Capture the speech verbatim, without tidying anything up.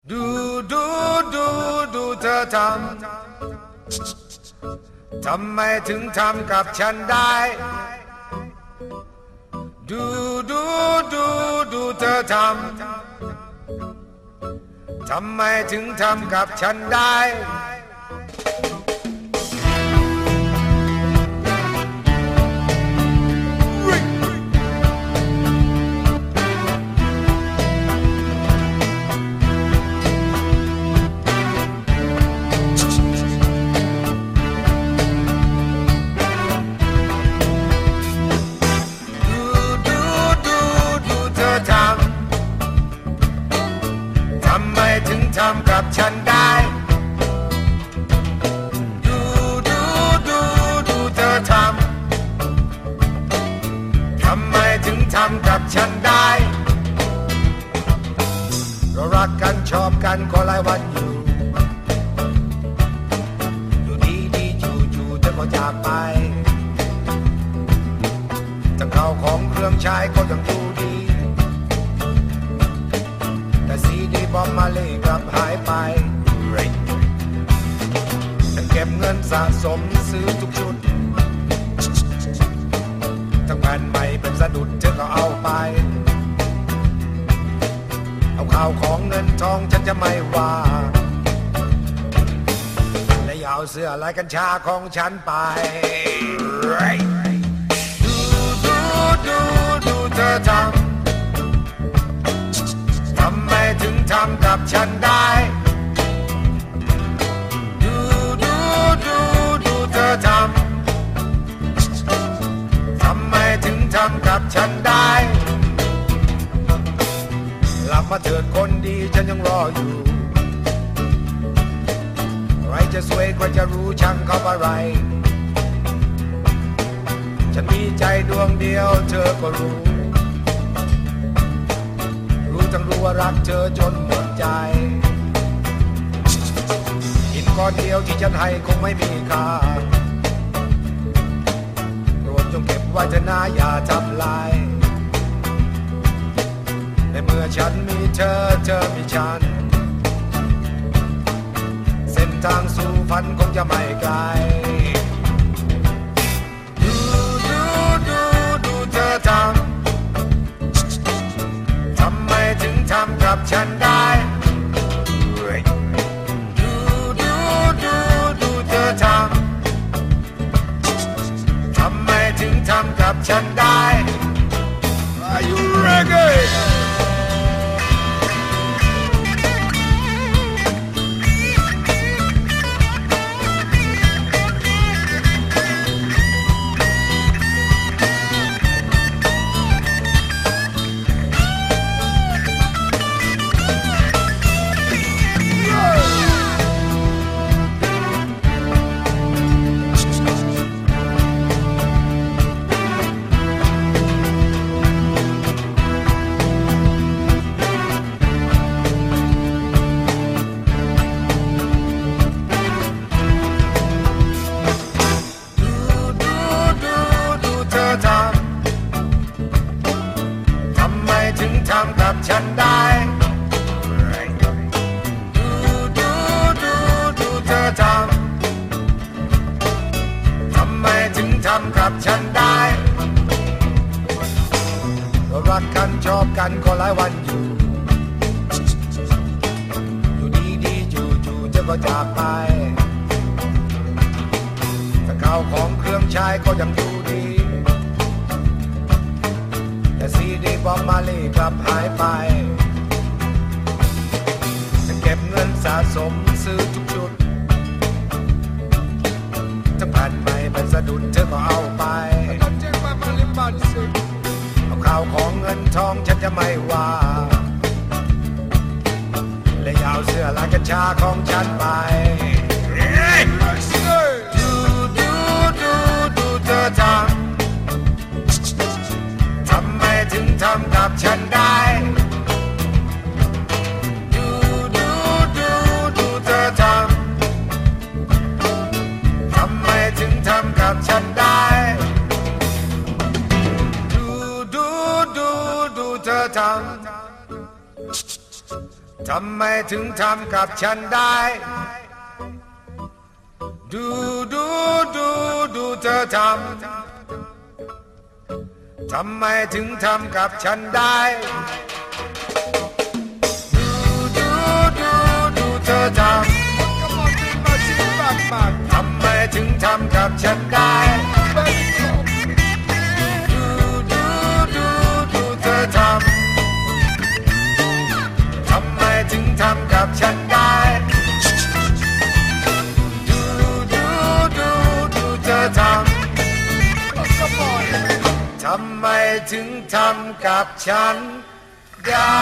ดูดูดูดูเธอทำทำไมถึงทำกับฉันได้ดูดูดูดูเธอทำทำไมถึงทำกับฉันได้ทำกับฉันได้ดูดูดูดูเธอทำทำไมถึงทำกับฉันได้เรารักกันชอบกันก็หลายวันอยู่อยู่ดีดีจู่จู่เธอก็จากไปทั้งข้าวของเครื่องใช้ก็ยังดูดีแต่ซีดีบอมมาเล่กลับหายไปฉันเก็บเงินสะสมซื้อทุกชุดทั้งแผ่นใหม่เป็นสะดุดเธอก็เอาไปเอาข่าวของเงินทองฉันจะไม่ว่าและอย่าเอาเสื้อลายกัญชาของฉันไปดูดูดูดูเธอทำทำไมถึงทำกับฉันได้ดูดูดูดูเธอทำทำไมถึงทำกับฉันได้หลับมาเถิดคนดีฉันยังรออยู่ใครจะสวยใครจะรู้ช่างเขาอะไรฉันมีใจดวงเดียวเธอก็รู้ทั้งรู้ว่ารักเธอจนหมดใจหินก้อนเดียวที่ฉันให้คงไม่มีค่าโปรดจงเก็บไว้เถอะนะอย่าทำลายในเมื่อฉันมีเธอเธอมีฉันเส้นทางสู่ฝันคงจะไม่ไกลดูดูดูดูเธอทำถึงทำกับฉันได้ดูดูดูดูเธอทำทำไมถึงทำกับฉันได้ Are you ready?ทำกับฉันได้ดูดูดูดูเธอทำทำไมถึงทำกับฉันได้เรารักกันชอบกันก็หลายวันอยู่อยู่ดีดีจู่จู่เธอก็จากไปแต่ข้าวของเครื่องใช้ก็ยังดูดีแต่ซีดีบอมมาเล่กลับหายไปจะเก็บเงินสะสมซื้อทุกชุดถ้าผ่านไปเป็นสะดุดเธอก็เอาไปเอาข่าวของเงินทองฉันจะไม่ว่าและอย่าเอาเสื้อลายกัญชาของฉันไปดูดูดูดูเธอทำถึงทำกับฉันได้ดูดูดูดูเธอทำทำไมถึงทำกับฉันได้ดูดูดูดูเธอทำทำไมถึงทำกับฉันได้ดูดูดูดูเธอทำทำไมถึงทำกับฉันได้ดูดูดูดูเธอทำทำไมถึงทำกับฉันได้ดูดูดูดูเธอทำทำไมถึงทำกับฉันได้ดูดูดูดูเธอทำทำไมถึงทำกับฉันได้